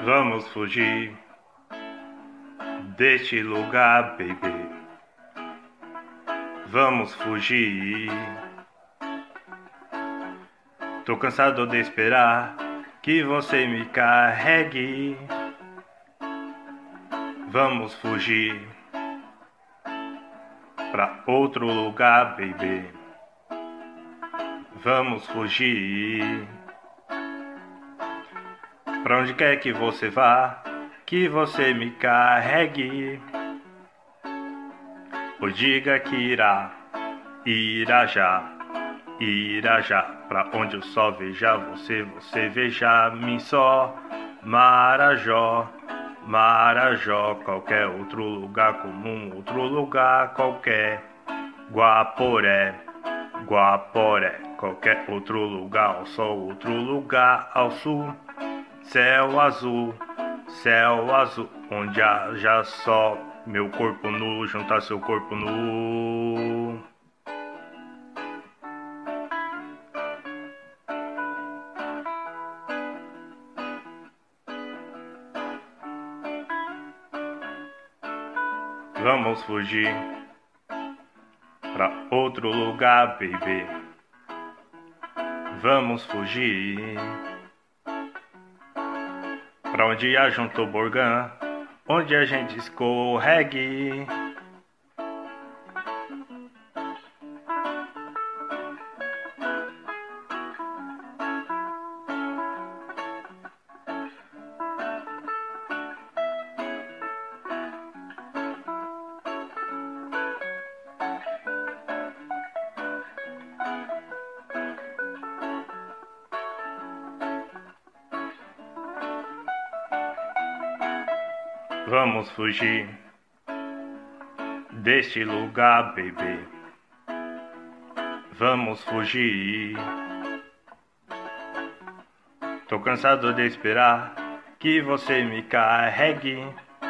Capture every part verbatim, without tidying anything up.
Vamos fugir deste lugar, baby. Vamos fugir. Tô cansado de esperar que você me carregue. Vamos fugir pra outro lugar, baby. Vamos fugir. Pra onde quer que você vá, que você me carregue. Ou diga que irá, irá já, irá já. Pra onde o sol veja você, você veja-me só. Marajó, Marajó, qualquer outro lugar comum, outro lugar qualquer. Guaporé, Guaporé, qualquer outro lugar ao sol, outro lugar ao sul. Céu azul, céu azul, onde haja só meu corpo nu juntar seu corpo nu. Vamos fugir pra outro lugar, baby. Vamos fugir pra onde haja um tobogã, onde a gente escorregue. Vamos fugir deste lugar, baby. Vamos fugir. Tô cansado de esperar que você me carregue.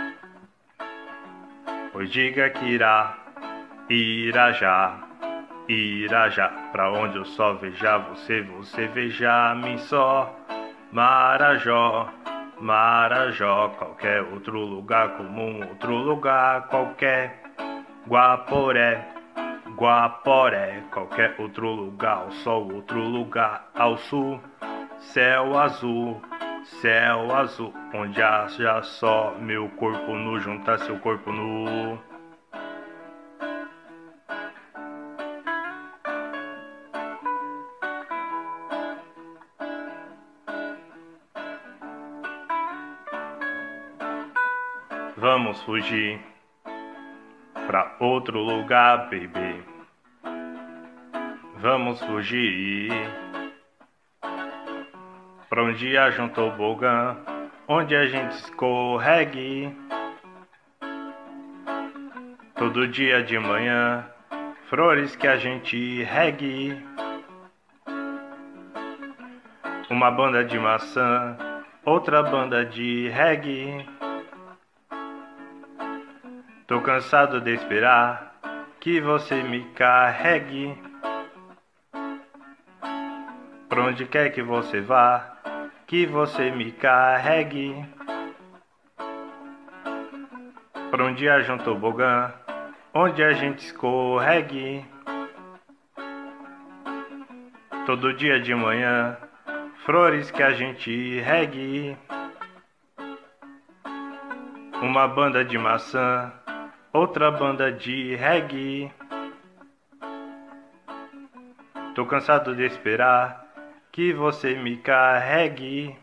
Pois diga que irá, irá já, irá já. Pra onde eu só veja você, você veja-me só. Marajó, Marajó, qualquer outro lugar comum, outro lugar qualquer. Guaporé, Guaporé, qualquer outro lugar ao sol, outro lugar ao sul. Céu azul, céu azul, onde haja só meu corpo nu juntar seu corpo nu. Vamos fugir pra outro lugar, baby. Vamos fugir pra onde haja um tobogã, onde a gente escorregue. Todo dia de manhã, flores que a gente regue. Uma banda de maçã, outra banda de reggae. Tô cansado de esperar que você me carregue. Pra onde quer que você vá, que você me carregue. Pra onde haja um tobogã, onde a gente escorregue. Todo dia de manhã, flores que a gente regue. Uma banda de maçã, outra banda de reggae. Tô cansado de esperar que você me carregue.